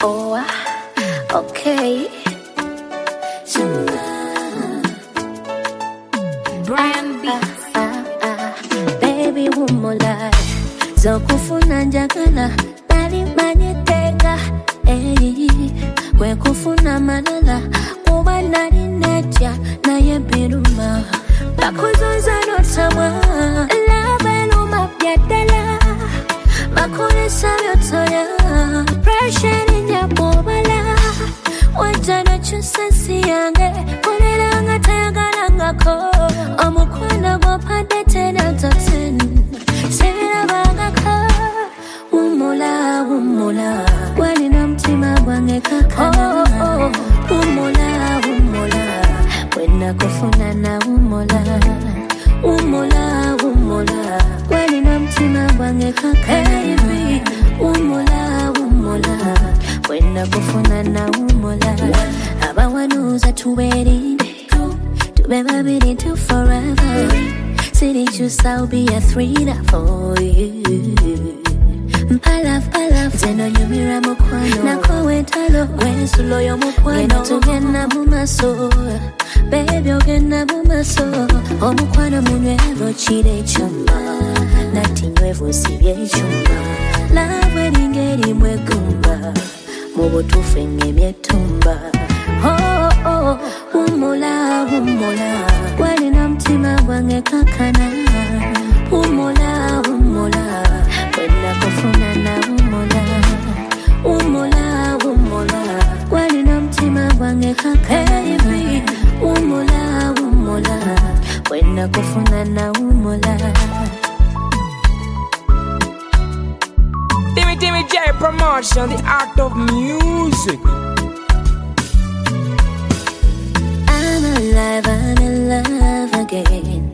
Oh, okay. Brian Beats. Baby, one more life. Zokufuna njagala, nali manyeteka. Kwekufuna malala, kuba nali netya, naye biruma. Bakuzunza notamwa, love luma byadala. Makulisa byotoya, pressure ninja bobala. Wajana chusensi yange, kulelanga tayagalangako. Omukwano gopande 10 out of 10. Sebira bagako, umula, umula. Walina mtima gwange kakana. Umula, umula. Wena kufuna na umula. Umula, umula. Walina mtima gwange kakana. Umula, umula. Wena kufuna na umula. Abawanuza tuwerinde. Tube babiri till forever. City juice, I'll be a 3 for you. Palaf, zeno nyumira mukwano. Nako wetalo, wensulo yo mukwano. Yena tugena mumaso, baby ogena mumaso. Omukwano munwevo chile chumba, nati nwevo sibye chumba. Lawe lingeri mwegumba, mubutufe ngemyetumba. Oh, umula, umula. Walina mtima gwange kakana. Umula, umula. Wena kufuna na umula. Umula, umula. Walina mtima gwange kakana. Umula, umula. Wena kufuna na umula. Timmy J Promotion, the art of music. I'm alive, I'm in love again.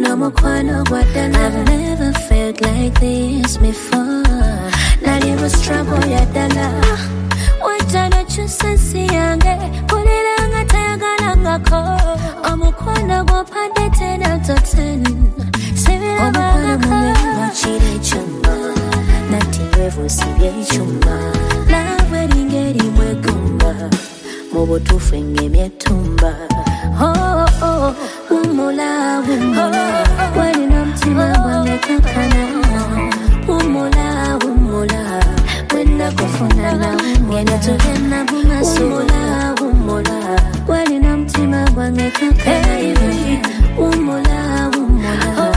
I've never felt like this before. Not even struggle yet, dala. Wajana chusensi yange, kulilanga tayagalanga ko. Omukwano gopande 10 out of 10. Sebira bagako, omukwano chile chumba, nati nwevo sibye chumba. Lawe lingeri mwegumba, mubutufe ngemyetumba. Oh, umula, umula. Walina mtima gwange kakana. Umula, umula. Wena kufuna na umula. Yena tugena mumaso. Umula, umula. Walina mtima gwange kakana. Umula, umula.